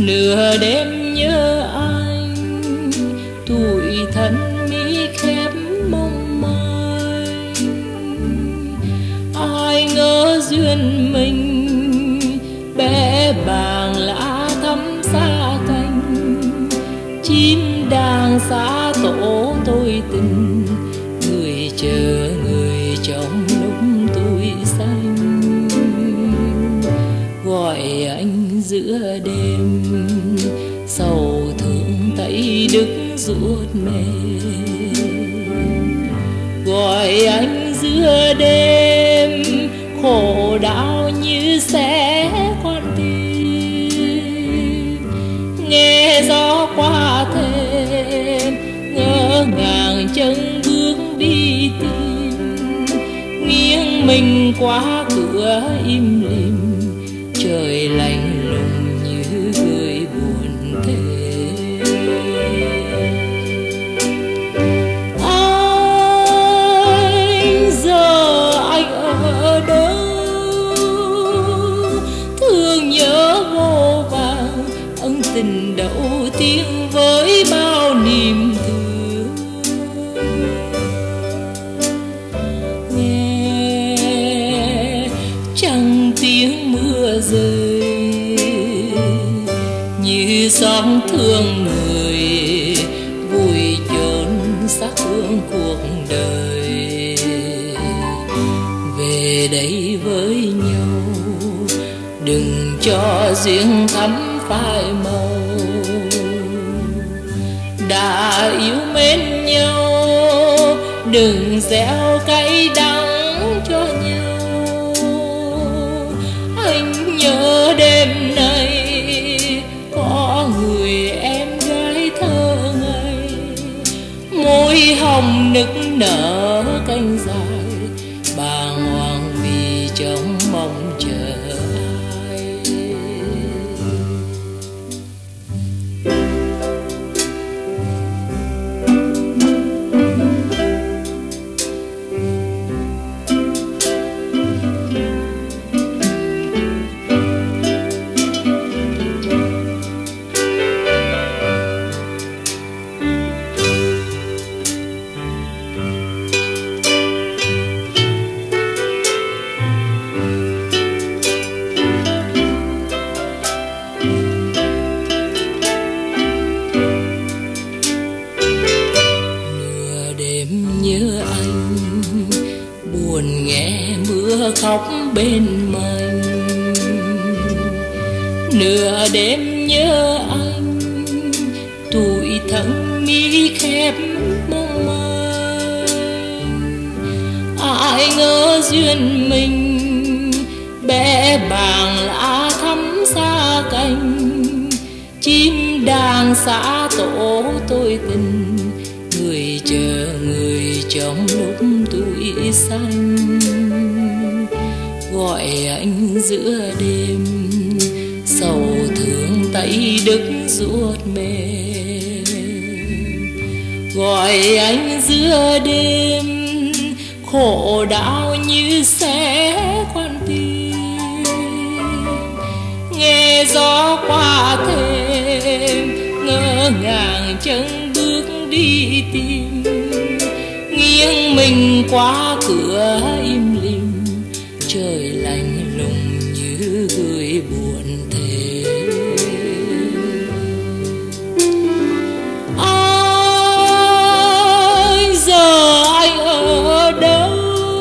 Nửa đêm nhớ anh, tuổi thân mi khép mong manh. Ai ngờ duyên mình bé bàng lá thắm xa cánh. Chim đàng xa tổ tôi tình, người chờ người trong lúc tôi xanh. Gọi anh giữa đêm, sầu thương tay đứt ruột mềm. Gọi anh giữa đêm, khổ đau như xé con tim. Nghe gió qua thềm, ngỡ ngàng chân bước đi tìm. Nghiêng mình qua cửa im lìm, trời lạnh lùng như người buồn thêm. Anh giờ anh ở đâu, thương nhớ vô vàng, ân tình đầu tiên với bao niềm thương. Nghe chẳng tiếng mưa rơi, như xót thương người vùi chôn xác hương cuộc đời. Về đây với nhau, đừng cho duyên thắm phai màu. Đã yêu mến nhau, đừng gieo cay đắng cho nhau. Anh nhớ đêm nay có người em gái thơ ngây, môi hồng nức nở cánh dài, bàng hoàng vì trong mong chờ ai. Nhớ anh, buồn nghe mưa khóc bên mình. Nửa đêm nhớ anh, tuổi thân mi khép mong manh. Ai ngờ duyên mình bé bàng lá thắm xa cánh. Chim đàng xa tổ tôi tình, người chờ người trong lúc tuổi xanh. Gọi anh giữa đêm, sầu thương tay đứt ruột mềm. Gọi anh giữa đêm, khổ đau như xé con tim. Nghe gió qua thềm, ngỡ ngàng chân bước đi tìm. Nghiêng mình qua cửa im lìm, trời lạnh lùng như người buồn thêm. Anh giờ anh ở đâu,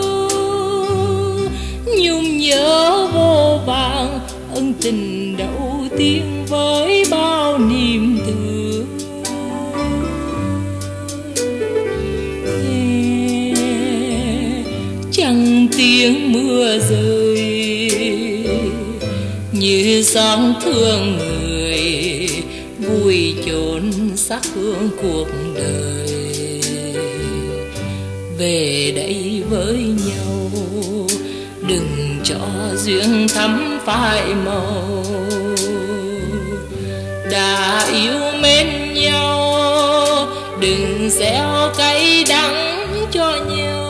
nhung nhớ vô vàng, ân tình đầu tiên với bao niềm thương. Chẳng tiếng mưa rơi, như xót thương người vùi chôn xác hương cuộc đời. Về đây với nhau, đừng cho duyên thắm phai màu. Đã yêu mến nhau, đừng gieo cay đắng cho nhau.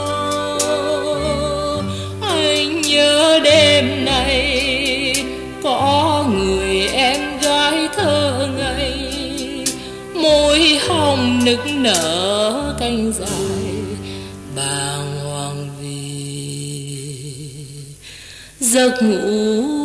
Anh nhớ đêm nay có người em gái thơ nức nở cánh dài bàng hoàng vì giấc ngủ